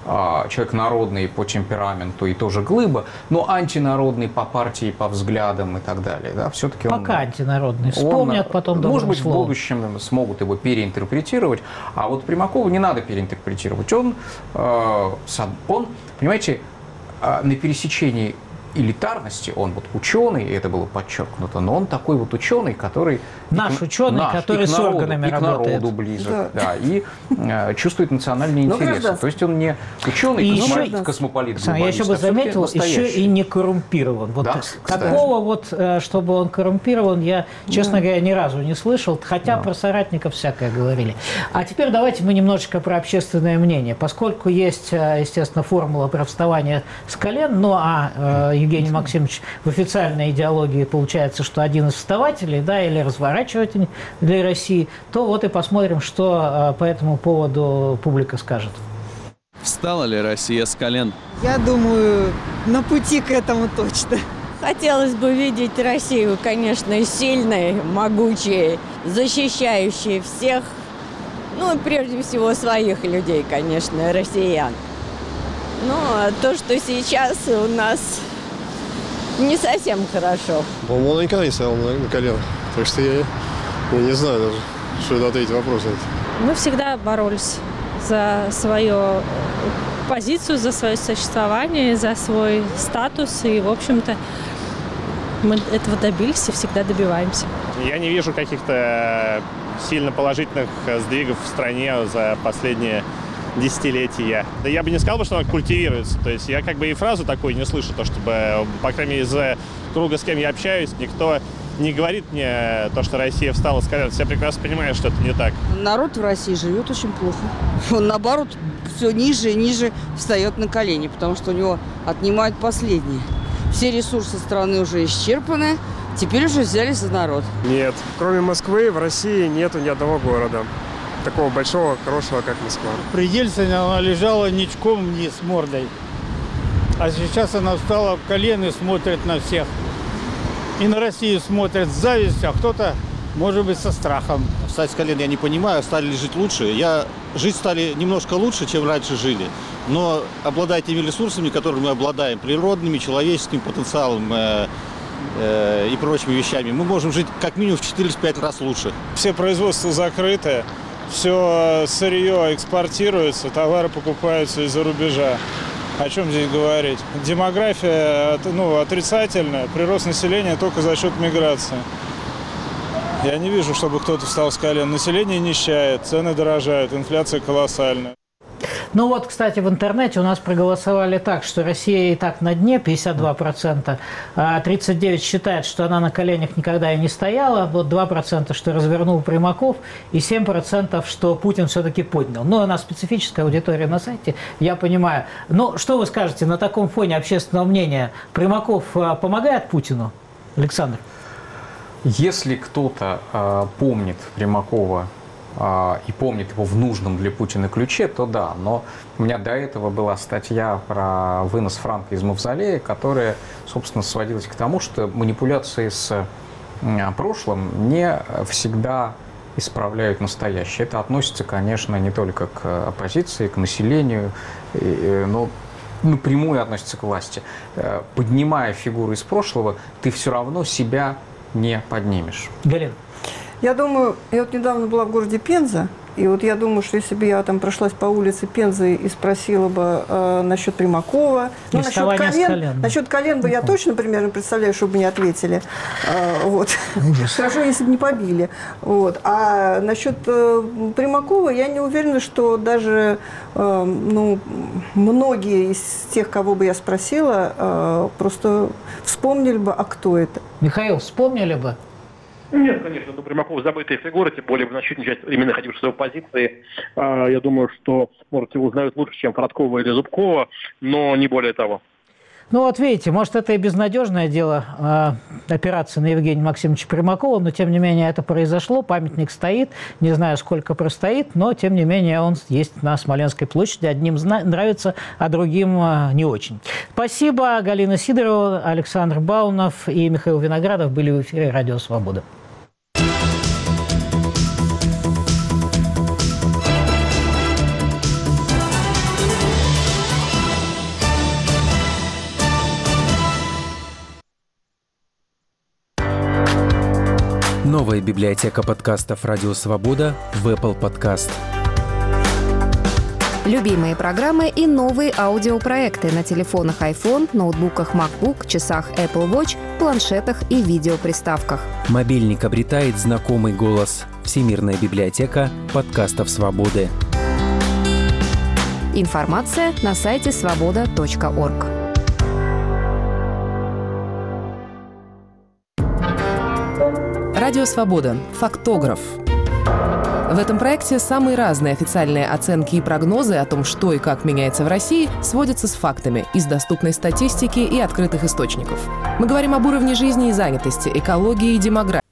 э, человек народный по темпераменту и тоже глыба, но антинародный по партии, по взглядам и так далее. Да? Все-таки Пока он, антинародный. Вспомнят он, потом добрым Может быть, словом. в будущем смогут его переинтерпретировать, а вот Примакова не надо переинтерпретировать. Он, э, он понимаете, э, на пересечении элитарности, он вот ученый, и это было подчеркнуто, но он такой вот ученый, который... Наш к, ученый, наш, который с народу, органами и к работает. народу близок, да, да, и э, чувствует национальные интересы. То есть он не ученый, и космополит, еще, космополит я еще бы а заметил, еще и не коррумпирован. Вот да, такого вот, чтобы он коррумпирован, я, честно да. говоря, ни разу не слышал, хотя да. про соратников всякое говорили. А теперь давайте мы немножечко про общественное мнение. Поскольку есть, естественно, формула про вставание с колен, ну а Евгений Максимович в официальной идеологии получается, что один из вставателей, да, или разворачиватель для России, то вот и посмотрим, что по этому поводу публика скажет. Встала ли Россия с колен? Я думаю, на пути к этому точно. Хотелось бы видеть Россию, конечно, сильной, могучей, защищающей всех, ну, прежде всего, своих людей, конечно, россиян. Но то, что сейчас у нас не совсем хорошо. По-моему, она никогда не стояла на коленах, так что я, я не знаю даже, что это ответить вопрос на это. Мы всегда боролись за свою позицию, за свое существование, за свой статус. И, в общем-то, мы этого добились и всегда добиваемся. Я не вижу каких-то сильно положительных сдвигов в стране за последние десятилетия. Да я бы не сказал, что она культивируется. То есть я как бы и фразу такую не слышу, то чтобы, по крайней мере, из круга, с кем я общаюсь, никто не говорит мне то, что Россия встала с колен. Все прекрасно понимают, что это не так. Народ в России живет очень плохо. Он, наоборот, все ниже и ниже встает на колени, потому что у него отнимают последние. Все ресурсы страны уже исчерпаны, теперь уже взялись за народ. Нет. Кроме Москвы в России нету ни одного города такого большого, хорошего, как Москва. При Ельцине она лежала ничком вниз мордой, а сейчас она встала в колено и смотрит на всех. И на Россию смотрят с завистью, а кто-то, может быть, со страхом. Встать с колен я не понимаю, стали ли жить лучше. Я, жить стали немножко лучше, чем раньше жили, но обладая теми ресурсами, которыми мы обладаем, природными, человеческим потенциалом э, э, и прочими вещами, мы можем жить как минимум в четыре-пять раз лучше. Все производства закрыты, все сырье экспортируется, товары покупаются из-за рубежа. О чем здесь говорить? Демография ну, отрицательная, прирост населения только за счет миграции. Я не вижу, чтобы кто-то встал с колен. Население нищает, цены дорожают, инфляция колоссальная. Ну вот, кстати, в интернете у нас проголосовали так, что Россия и так на дне, пятьдесят два процента, а тридцать девять процентов считает, что она на коленях никогда и не стояла, вот два процента, что развернул Примаков, и семь процентов, что Путин все-таки поднял. Но у нас специфическая аудитория на сайте, я понимаю. Но что вы скажете на таком фоне общественного мнения? Примаков помогает Путину, Александр? Если кто-то э, помнит Примакова и помнит его в нужном для Путина ключе, то да. Но у меня до этого была статья про вынос Франка из мавзолея, которая, собственно, сводилась к тому, что манипуляции с прошлым не всегда исправляют настоящее. Это относится, конечно, не только к оппозиции, к населению, но напрямую относится к власти. Поднимая фигуры из прошлого, ты все равно себя не поднимешь. Галина. Я думаю, я вот недавно была в городе Пенза, и вот я думаю, что если бы я там прошлась по улице Пензы и спросила бы э, насчет Примакова, ну, насчет колен, колен, насчет колен бы я точно примерно представляю, чтобы мне ответили. Э, вот. Хорошо, если бы не побили. Вот. А насчет э, Примакова я не уверена, что даже э, ну, многие из тех, кого бы я спросила, э, просто вспомнили бы, а кто это. Михаил, вспомнили бы? Нет, конечно, ну, Примаков забытая фигура, тем более в значительной части времени находившийся в оппозиции. А, я думаю, что, может, его знают лучше, чем Фродкова или Зубкова, но не более того. Ну вот видите, может, это и безнадежное дело э, операции на Евгения Максимовича Примакова, но тем не менее это произошло, памятник стоит, не знаю, сколько простоит, но тем не менее он есть на Смоленской площади, одним нравится, а другим э, не очень. Спасибо, Галина Сидорова, Александр Баунов и Михаил Виноградов были в эфире «Радио Свобода». Новая библиотека подкастов «Радио Свобода» в Apple Podcast. Любимые программы и новые аудиопроекты на телефонах iPhone, ноутбуках MacBook, часах Apple Watch, планшетах и видеоприставках. Мобильник обретает знакомый голос. Всемирная библиотека подкастов «Свободы». Информация на сайте свобода точка орг. Радио «Свобода». Фактограф. В этом проекте самые разные официальные оценки и прогнозы о том, что и как меняется в России, сводятся с фактами из доступной статистики и открытых источников. Мы говорим об уровне жизни и занятости, экологии и демографии.